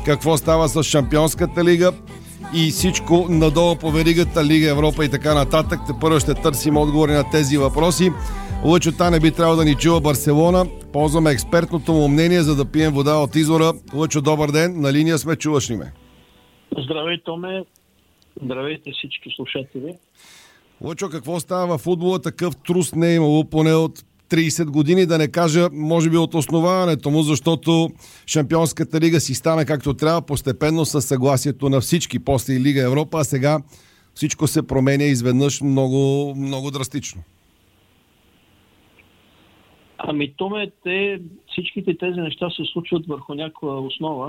какво става с Шампионската лига и всичко надолу по веригата, Лига Европа и така нататък. Тепърво ще търсим отговори на тези въпроси. Лъчо Танев би трябвало да ни чува Барселона. Ползваме експертното му мнение, за да пием вода от извора. Лъчо, добър ден. На линия сме, чуваш ли ме? Здравей, Томе. Здравейте всички слушатели. Лъчо, какво става в футбола? Такъв трус не е имало поне от 30 години, да не кажа, може би от основаването му, защото Шампионската лига си стана както трябва, постепенно със съгласието на всички, после и Лига Европа, а сега всичко се променя изведнъж много, много драстично. Ами, Томе, всичките тези неща се случват върху някаква основа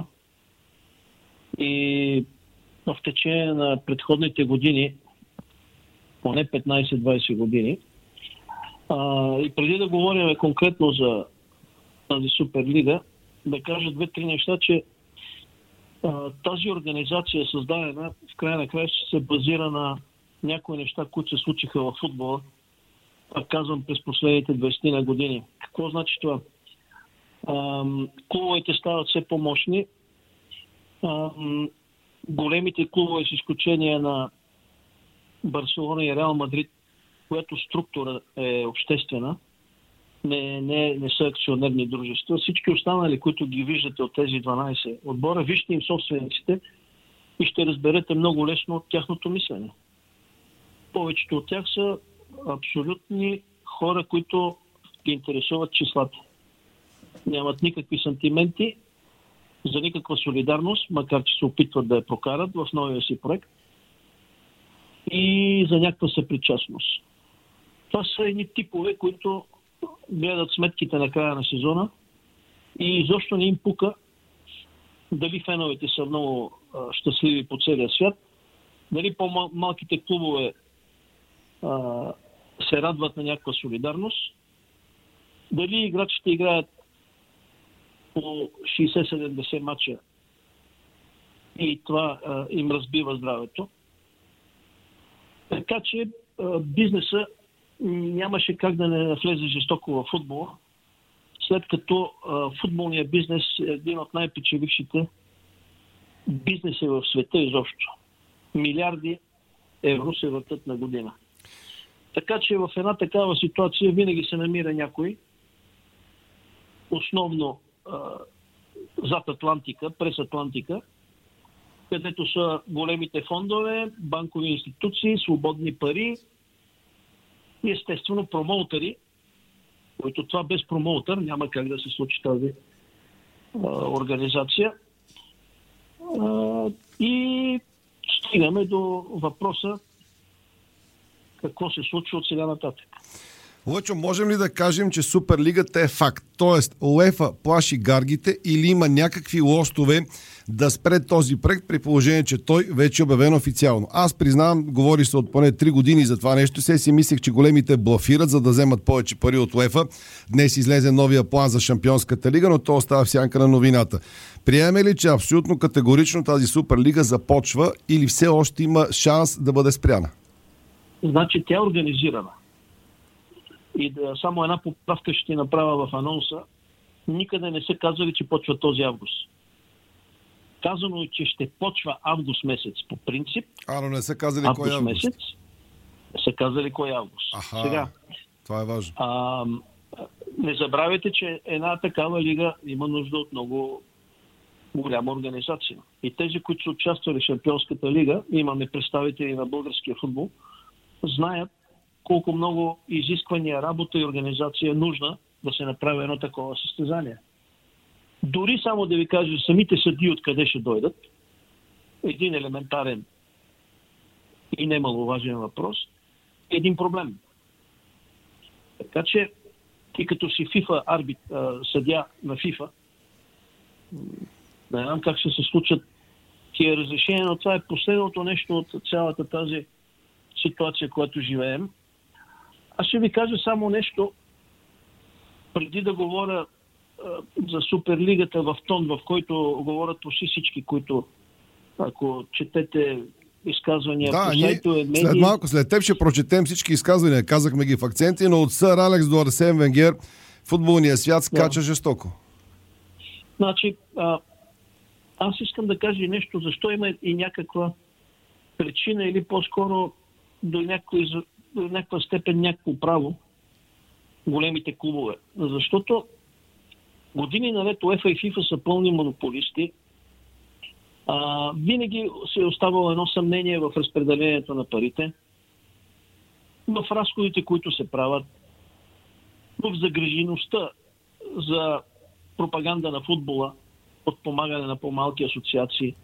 и в течение на предходните години, поне 15-20 години, и преди да говорим конкретно за тази Суперлига, да кажа две-три неща, че тази организация е създадена, в края на края се базира на някои неща, които се случиха в футбола, казвам през последните 20 на години. Какво значи това? Клубовете стават все по-мощни. Големите клубове, с изключение на Барселона и Реал Мадрид, която структура е обществена, не са акционерни дружества. Всички останали, които ги виждате от тези 12 отбора, вижте им собствениците и ще разберете много лесно от тяхното мислене. Повечето от тях са абсолютни хора, които ги интересуват числата. Нямат никакви сантименти за никаква солидарност, макар че се опитват да я прокарат в новия си проект, и за някаква съпричастност. Това са едни типове, които гледат сметките на края на сезона и изобщо не им пука дали феновете са много щастливи по целия свят, дали по-малките клубове се радват на някаква солидарност, дали играчите играят по 60-70 мача и това им разбива здравето. Така че бизнеса нямаше как да не влезе жестоко в футбола, след като футболният бизнес е един от най-печелившите бизнеси в света изобщо. Милиарди евро се въртат на година. Така че в една такава ситуация винаги се намира някой, основно зад Атлантика, през Атлантика, където са големите фондове, банкови институции, свободни пари и естествено промоутъри, които това без промоутър няма как да се случи тази организация. И стигаме до въпроса какво се случва от сега нататък. Лъчо, можем ли да кажем, че Суперлигата е факт? Тоест, УЕФА плаши гаргите или има някакви лостове да спре този проект, при положение, че той вече е обявен официално? Аз признавам, говори се от поне 3 години за това нещо. Се си мислех, че големите блафират, за да вземат повече пари от УЕФА. Днес излезе новия план за Шампионската лига, но то остава в сянка на новината. Приеме ли, че абсолютно категорично тази Суперлига започва или все още има шанс да бъде спряна? Значи тя е организирана. И само една поправка ще ти направя в анонса. Никъде не са казали, че почва този август. Казано е, че ще почва август месец по принцип. Но не са казали кой август. Месец. Не са казали кой август. Сега, това е важно. Не забравяйте, че една такава лига има нужда от много голяма организация. И тези, които са участвали в Шампионската лига, имаме представители на българския футбол, знаят колко много изисквания, работа и организация е нужна да се направи едно такова състезание. Дори само да ви кажа, самите съдии откъде ще дойдат, един елементарен и немаловажен въпрос, е един проблем. Така че, ти като си FIFA съдия на FIFA, не знам как ще се случат тия разрешения, но това е последното нещо от цялата тази ситуация, която живеем. Аз ще ви кажа само нещо, преди да говоря за Суперлигата в тон, в който говорят почти всички, които, ако четете изказвания по сайтове, медии... След малко, след теб ще прочетем всички изказвания, казахме ги в акценти, но от сър Алекс до Арсен Венгер футболният свят скача жестоко. Значи, Аз искам да кажа нещо, защо има и някаква причина или по-скоро до някаква степен някакво право големите клубове. Защото години наред УЕФА и ФИФА са пълни монополисти. Винаги се е оставало едно съмнение в разпределението на парите, в разходите, които се правят, в загрижеността за пропаганда на футбола, подпомагане на по-малки асоциации.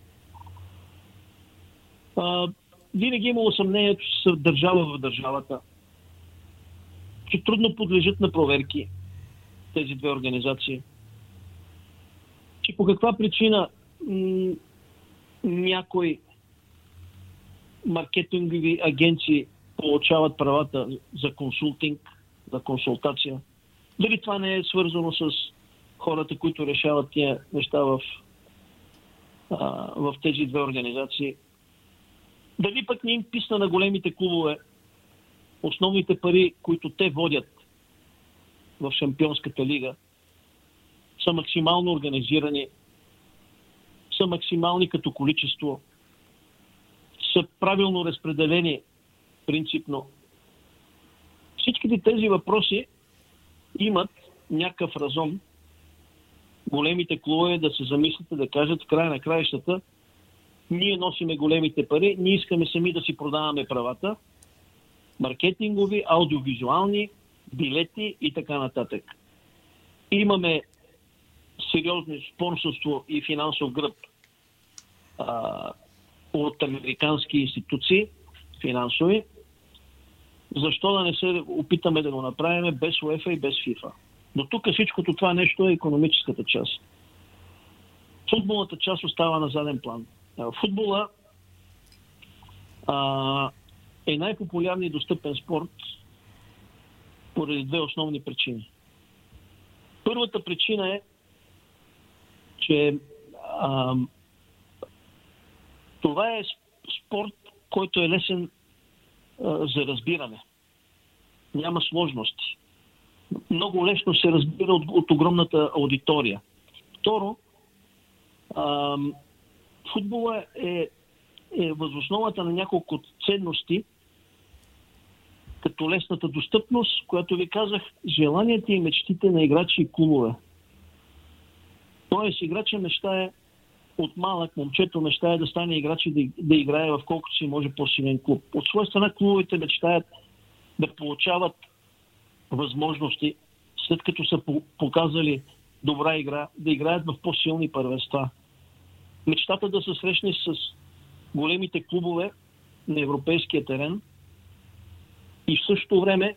Винаги имало съмнението, че са държава в държавата, че трудно подлежат на проверки тези две организации, че по каква причина някои маркетингови агенции получават правата за консултинг, за консултация. Дали това не е свързано с хората, които решават тия неща в тези две организации. Дали пък не им писна на големите клубове основните пари, които те водят в Шампионската лига, са максимално организирани, са максимални като количество, са правилно разпределени принципно. Всичките тези въпроси имат някакъв резон. Големите клубове да се замислят, да кажат в края на краищата: ние носиме големите пари, ние искаме сами да си продаваме правата, маркетингови, аудиовизуални, билети и така нататък. Имаме сериозно спонсорство и финансов гръб от американски институции, финансови. Защо да не се опитаме да го направим без УЕФА и без ФИФА? Но тук всичкото това нещо е икономическата част. Футболната част остава на заден план. Футбола е най-популярният и достъпен спорт поради две основни причини. Първата причина е, че това е спорт, който е лесен за разбиране. Няма сложности. Много лесно се разбира от огромната аудитория. Второ, футбола е въз основата на няколко ценности, като лесната достъпност, която ви казах, желанията и мечтите на играчи и клубове. Тоест, играча мечтае от малък, момчето мечтае да стане играч и да играе в колкото си може по-силен клуб. От своя страна клубовете мечтаят да получават възможности, след като са показали добра игра, да играят в по-силни първенства. Мечтата да се срещне с големите клубове на европейския терен и в същото време,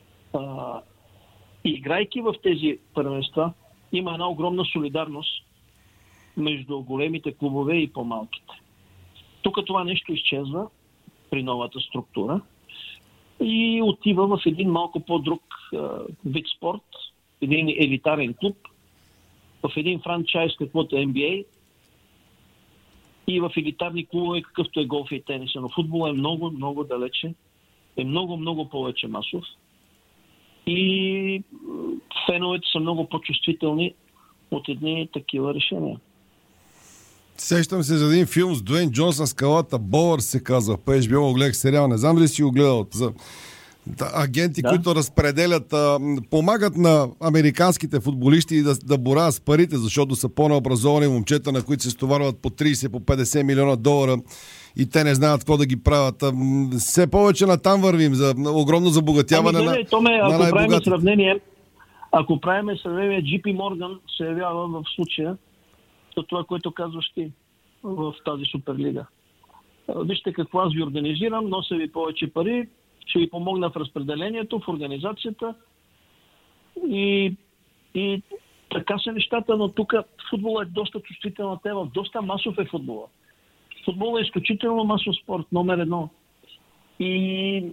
играйки в тези първенства, има една огромна солидарност между големите клубове и по-малките. Тук това нещо изчезва при новата структура и отива в един малко по-друг вид спорт, един елитарен клуб, в един франчайз, каквото е NBA, и в елитарни клубове, какъвто е голф и тениса. Но футбол е много, много далече, е много, много повече масов и феновете са много по-чувствителни от едни такива решения. Сещам се за един филм с Дуейн Джонсън, Скалата Болър се казва. По HBO гледах сериал, не знам дали си го гледал. За агенти, които разпределят, помагат на американските футболисти да борават с парите, защото са по-необразовани момчета, на които се стоварват по 30, по 50 милиона долара и те не знаят какво да ги правят. Все повече натам вървим за огромно забогатяване на най-богатите. Ако правим сравнение, JP Morgan се явява в случая за това, което казваш ти в тази Суперлига. Вижте какво аз ви организирам, нося ви повече пари, ще ви помогна в разпределението, в организацията и така са нещата, но тук футбола е доста чувствителна тема, доста масов е футбола. Футбола е изключително масов спорт, номер едно. И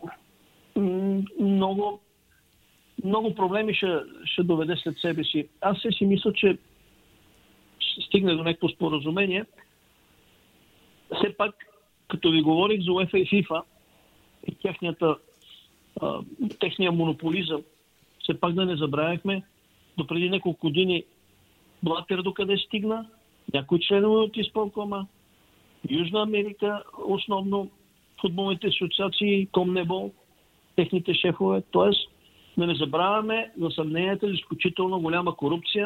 много проблеми ще доведе след себе си. Аз си мисля, че стигне до някакво споразумение. Все пак, като ви говорих за УЕФА и ФИФА и техния монополизъм, все пак да не забравяхме, до преди няколко години Блатер докъде стигна, някои членове от изпълкома, Южна Америка, основно футболните асоциации, Комнебол, техните шефове. Тоест, да не забравяме за съмненията за изключително голяма корупция,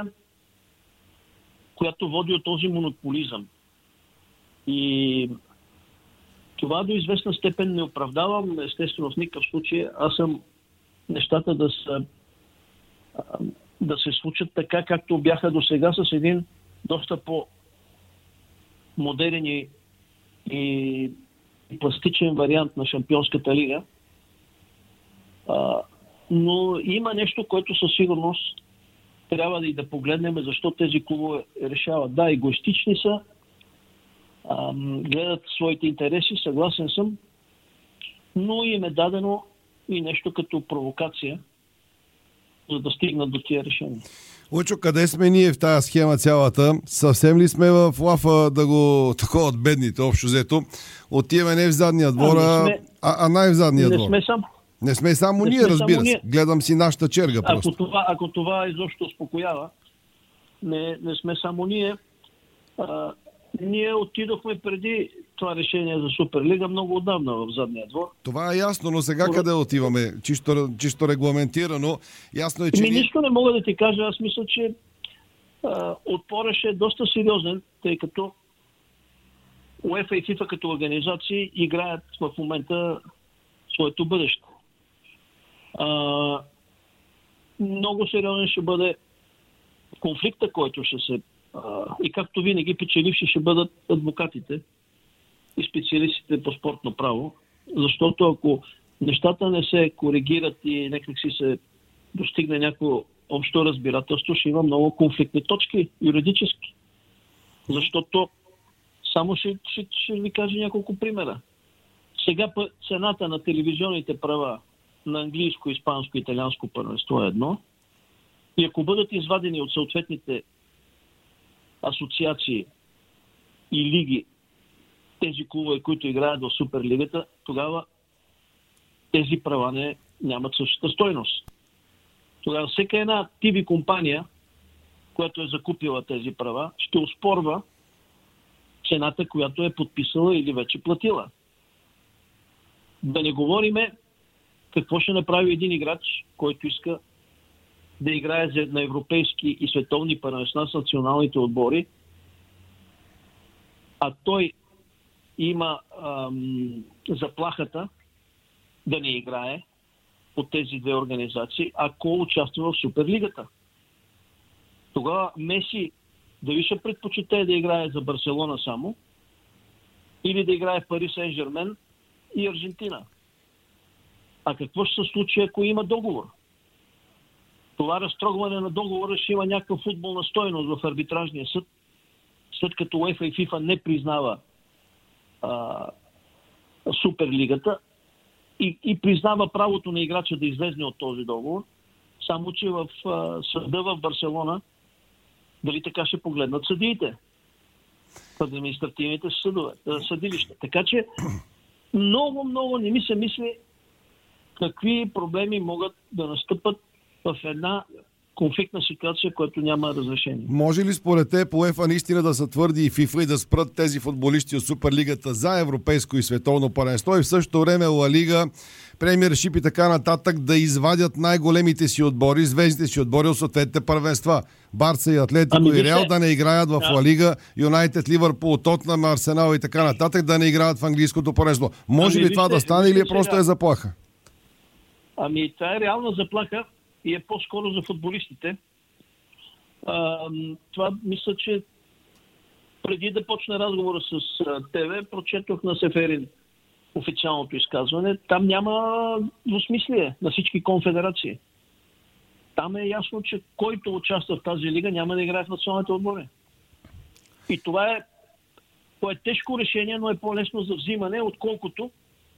която води от този монополизъм. И това до известна степен не оправдавам, естествено в никакъв случай. Аз съм нещата да се случат така, както бяха до сега, с един доста по-модерен и пластичен вариант на Шампионската лига. Но има нещо, което със сигурност трябва да погледнем, защо тези клубове решават. Да, егоистични са, гледат своите интереси, съгласен съм, но им е дадено и нещо като провокация, за да стигнат до тия решения. Лъчо, къде сме ние в тази схема цялата? Съвсем ли сме в лафа да го такова от бедните, общо взето? Отиваме не в задния двор, а най в задния двор. Не сме само ние, разбира се. Гледам си нашата черга просто. Ако това изобщо успокоява, не сме само ние. Ние отидохме преди това решение за Суперлига много отдавна в задния двор. Това е ясно, но сега къде отиваме? Чисто регламентирано. Ясно е, че... Нищо не мога да ти кажа. Аз мисля, че отпорът ще е доста сериозен, тъй като УЕФА и ФИФА като организации играят в момента своето бъдеще. Много сериозен ще бъде конфликта, който ще се... и както винаги печеливши ще бъдат адвокатите и специалистите по спортно право, защото ако нещата не се коригират и някак си се достигне някакво общо разбирателство, ще има много конфликтни точки, юридически. Защото само ще ви кажа няколко примера. Сега цената на телевизионните права на английско, испанско и италианско първенство е едно. И ако бъдат извадени от съответните асоциации и лиги тези клубове, които играят в Суперлигата, тогава тези права нямат същата стойност. Тогава всяка една ТВ компания, която е закупила тези права, ще оспорва цената, която е подписала или вече платила. Да не говориме какво ще направи един играч, който иска да играе на европейски и световни първенства с националните отбори, а той има заплахата да не играе от тези две организации, ако участва в Суперлигата. Тогава Меси дали ще предпочете да играе за Барселона само, или да играе в Пари Сен-Жермен и Аржентина. А какво ще се случи, ако има договор? Това разтрогване на договора ще има някаква футболна стойност в арбитражния съд, след като УЕФА и ФИФА не признава Суперлигата и признава правото на играча да излезне от този договор, само че в съда в Барселона дали така ще погледнат съдиите в административните съдилища. Така че много не ми се мисли какви проблеми могат да настъпат в една конфликтна ситуация, която няма разрешение. Може ли според те по УЕФА наистина да са твърди и ФИФА и да спрат тези футболисти от Суперлигата за европейско и световно първенство и в същото време Ла Лига, Премиершип и така нататък да извадят най-големите си отбори, звездите си отбори от съответните първенства? Барса и Атлетико и Реал да не играят в Ла Лига, Юнайтед, Ливърпул, Тотнъм, Арсенал и така нататък да не играят в английското първенство. Може ли това да стане или просто е заплаха? Това е реална заплаха и е по-скоро за футболистите. Това мисля, че преди да почне разговора с ТВ, прочетох на Сеферин официалното изказване. Там няма двусмислие на всички конфедерации. Там е ясно, че който участва в тази лига няма да играе в националните отбори. И това е тежко решение, но е по-лесно за взимане, отколкото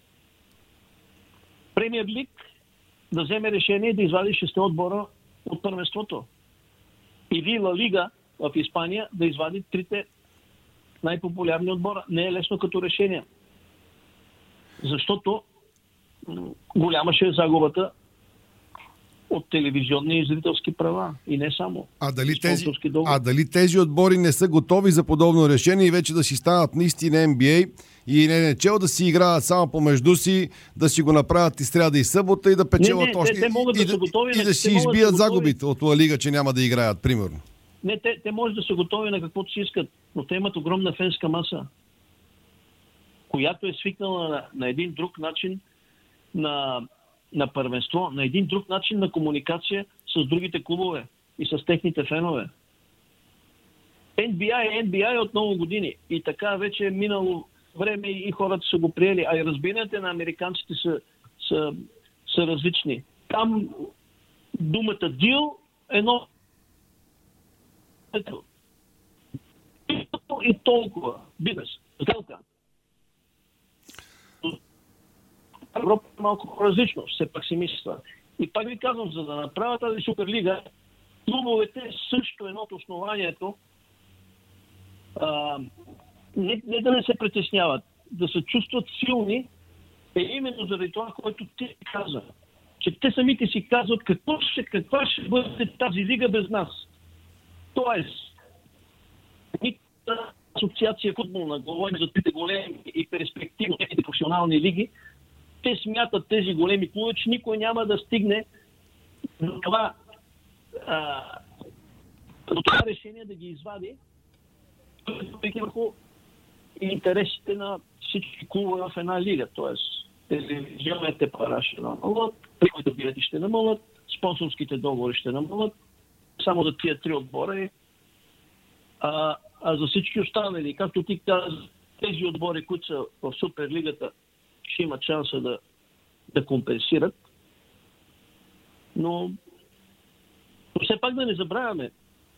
Премиер Лиг да вземе решение да извади 6 отбора от първенството. Или Ла Лига в Испания да извади 3 най-популярни отбора. Не е лесно като решение. Защото голяма ще е загубата от телевизионни и зрителски права. И не само. Дали тези отбори не са готови за подобно решение и вече да си станат наистина NBA и NHL, да си играят само помежду си, да си го направят и сряда и събота и да печелят още и да си избият загубите от La Liga, че няма да играят, примерно. Не, те може да са готови на каквото си искат, но те имат огромна фенска маса, която е свикнала на един друг начин на първенство, на един друг начин на комуникация с другите клубове и с техните фенове. NBA е от много години и така вече е минало време и хората са го приели, а и разбиранията на американците са различни. Там думата дил едно и толкова. Бизнес. Сделка. Европа е малко по-различно, все пак си мисля. И пак ви казвам, за да направя тази Суперлига, клубовете също едно от основанието не да не се притесняват, да се чувстват силни, е именно заради това, което ти каза. Че те самите си казват каква ще бъде тази лига без нас. Тоест, асоциация футболна, говорим за трите големи и перспективни професионални лиги, те смятат тези големи клубове, че никой няма да стигне до това решение да ги извади върху интересите на всички клубове в една лига. Тоест, телевизионните пара ще намалят, приходите билети ще намалят, спонсорските договори ще намалят, само за тия три отбора. А за всички останали, както ти каза, тези отбори, които са в Суперлигата, ще имат шанса да компенсират. Но все пак да не забравяме,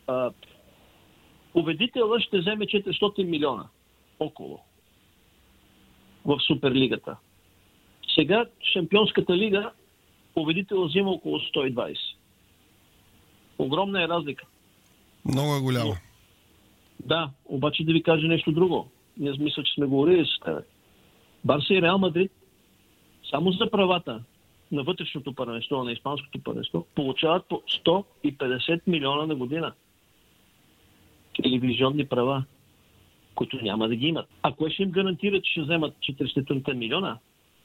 победителът ще вземе 400 милиона около в Суперлигата. Сега Шампионската лига победителът взима около 120. Огромна е разлика. Много е голяма. Да, обаче да ви кажа нещо друго. Ние мисля, че сме говорили с тебе. Барса и Реал Мадрид само за правата на вътрешното първенство, на испанското първенство, получават по 150 милиона на година. Телевизионни права, които няма да ги имат. А кое ще им гарантира, че ще вземат 400 милиона?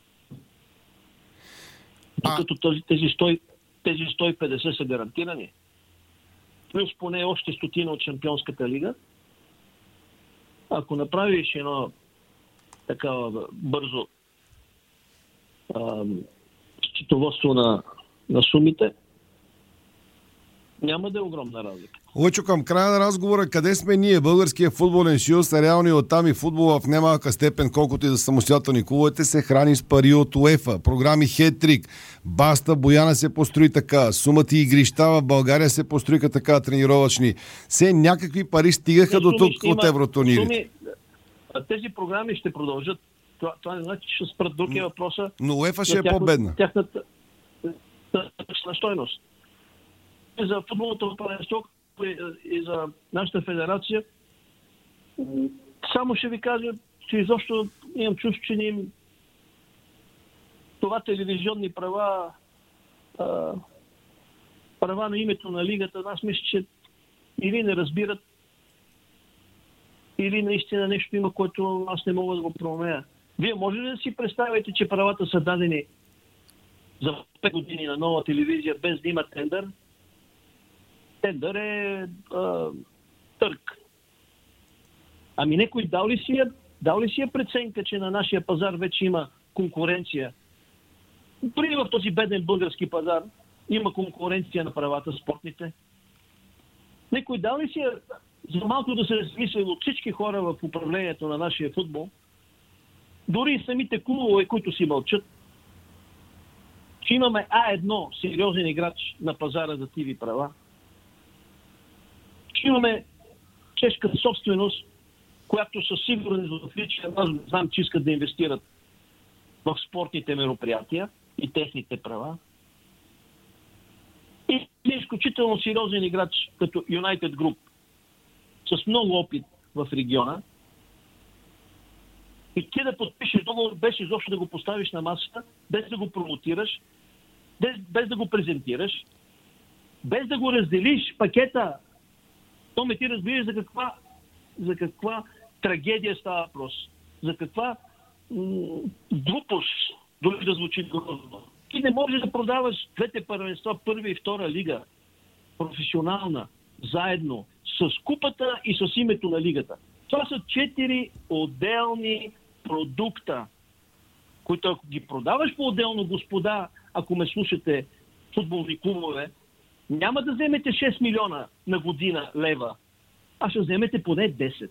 Докато тези 150 са гарантирани. Плюс поне още стотина от Шампионската лига. Ако направиш едно такава бързо счетоводство на сумите, няма да е огромна разлика. Лъчо, към края на разговора, къде сме ние, Българския футболен съюз, реално и оттам и футбола в немалка степен, колкото и да самостоятелни клубовете, се храни с пари от УЕФА. Програми Хет-трик, Баста, Бояна се построи така, Сумата и игрища в България се построиха така, тренировъчни. Все някакви пари стигаха до тук от евротурнирите. Тези програми ще продължат. Това не значи, че ще спрат. Друг е въпроса. Но УЕФА ще е по-бедна. Тяхната стойност. За футболното първенство и за нашата федерация, само ще ви кажа, че изобщо имам чувство, че това телевизионни права на името на лигата, аз мисля, че или не разбират, или наистина нещо има, което аз не мога да го проумея. Вие може ли да си представите, че правата са дадени за 5 години на нова телевизия, без да има тендър? Тендър е търг. Ами някой дал ли си е преценка, че на нашия пазар вече има конкуренция? Дори в този беден български пазар има конкуренция на правата спортните. Някой дал ли си за малко да се размисли от всички хора в управлението на нашия футбол, дори и самите клубове, които си мълчат, че имаме А1 сериозен играч на пазара за ТВ права, че имаме чешка собственост, която със сигурност в отличие аз знам, че искат да инвестират в спортните мероприятия и техните права. И изключително сериозен играч като United Group с много опит в региона. И ти да подпишеш договор, без изобщо да го поставиш на масата, без да го промотираш, без да го презентираш, без да го разделиш пакета, то ме ти разбираш за каква трагедия става въпрос. За каква глупост, дори да звучи грозно. Ти не можеш да продаваш двете първенства, първа и втора лига, професионална, заедно, с купата и с името на лигата. Това са 4 отделни продукта, които ако ги продаваш по-отделно, господа, ако ме слушате, футболни клубове, няма да вземете 6 милиона на година лева, а ще вземете поне 10.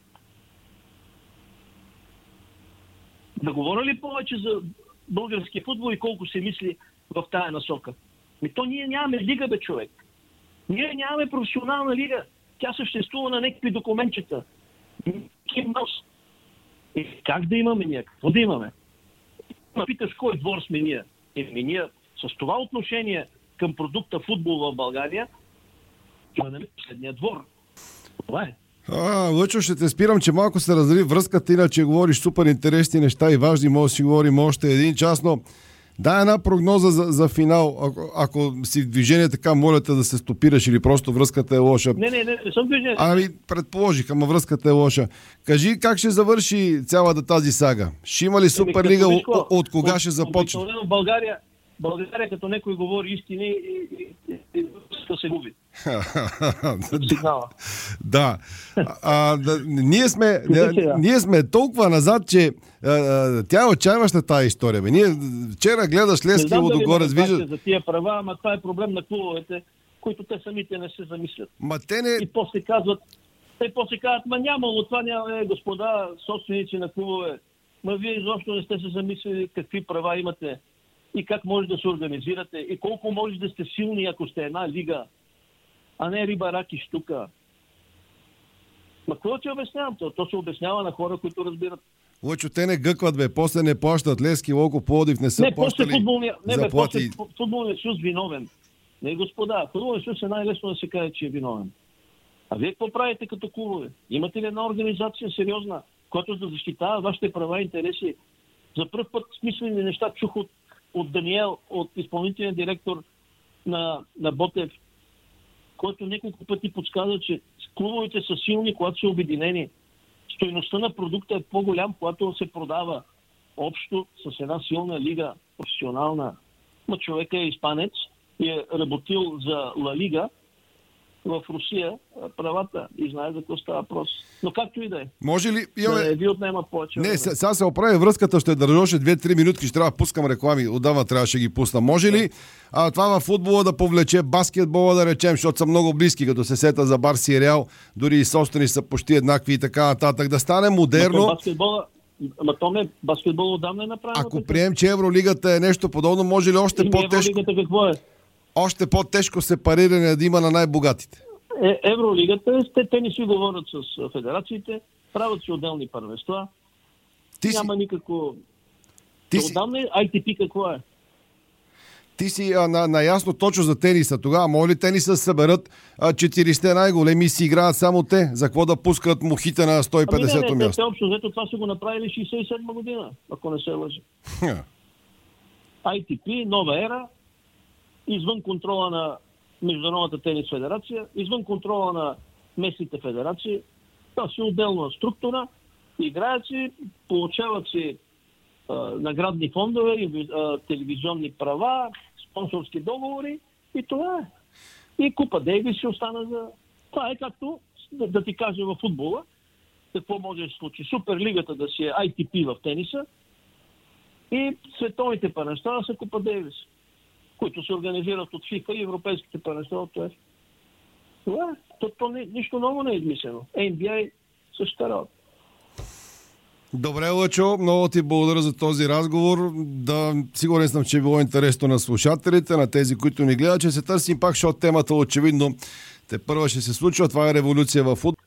Да говоря ли повече за българския футбол и колко се мисли в тая насока? То ние нямаме лига, бе, човек. Ние нямаме професионална лига. Тя съществува на някакви документчета. И как да имаме ние? Какво да имаме? Питаш кой двор сме ние? Ние с това отношение към продукта футбол в България ще бъдем последния двор. Това е. Лъчо, ще те спирам, че малко се раздели връзката, иначе говориш супер интересни неща и важни, може да си говорим още един час, но дай една прогноза за финал. Ако си в движение, така моля те да се стопираш или просто връзката е лоша. Не съм движение. Предположих, ама връзката е лоша. Кажи как ще завърши цялата тази сага? Ще има ли Суперлига? От кога ще започне? В България, като някой говори истини и се губи. Да. Ние сме толкова назад, че тя е отчаяваща тази история. Ние вчера гледаш Левски Лудогорец, виждаш... За тия права, ама това е проблем на клубовете, които те самите не се замислят. И после казват, нямало това, няма, господа, собственици на клубове. Вие изобщо не сте се замислили какви права имате и как може да се организирате и колко може да сте силни, ако сте една лига, а не риба, рак и щука. Какво ти обяснявам? То се обяснява на хора, които разбират. Лъчо, те не гъкват, бе, после не плащат. Левски, Локо, Пловдив не са плащали заплати. После футболният съюз виновен. Не, господа, футболният съюз е най-лесно да се каже, че е виновен. А вие какво правите като клубове? Имате ли една организация сериозна, която да защитава вашите права и интереси? За пръв път смислени неща чух от Даниел, от изпълнителен директор на Ботев, който няколко пъти подсказа, че клубовете са силни, когато са обединени. Стойността на продукта е по-голям, когато се продава общо с една силна лига, професионална. Но човека е испанец и е работил за Ла Лига в Русия правата и знае за какво става въпрос. Но както и да е. Може ли... Да ви отнема повече. Не, сега се оправи връзката, ще държа още 2-3 минутки, ще трябва да пускам реклами. Отдавна трябваше ги пусна. Може ли това във футбола да повлече баскетбола, да речем, защото са много близки, като се сета за Барси и Реал, дори и собствени са почти еднакви и така нататък. Да стане модерно. Баскетбол отдавна е направено. Ако прием, че Евролигата е нещо подобно, може ли още по-тежко? Евролигата какво е? Още по-тежко сепариране да има на най-богатите. Евролигата, те не си говорят с федерациите, правят си отделни първенства. Няма никакво... Отдавна ITP какво е? Ти си наясно точно за тениса. Тогава може ли тениса да съберат 40 най-големи и си играят само те? За какво да пускат мухите на 150-то място? Те общо взето това са го направили 67 година, ако не се лъжи. ITP, нова ера, извън контрола на Международната тенис федерация, извън контрола на местните федерации. Това си отделна структура, играят си, получават си наградни фондове, телевизионни права, спонсорски договори и това е. И Купа Дейвис ще остана за... Това е както, да ти кажа във футбола, какво може да се случи. Суперлигата да си е ITP в тениса и световните първенства са Купа Дейвис, които се организират от FIFA и европейските първенства от УЕФА. Това е. Нищо ново не е измислено. NBA същата работа. Добре, Лъчо, много ти благодаря за този разговор. Сигурен съм, че е било интересно на слушателите, на тези, които ни гледат, че се търсим пак, защото темата очевидно те първа ще се случва. Това е революция в футбол.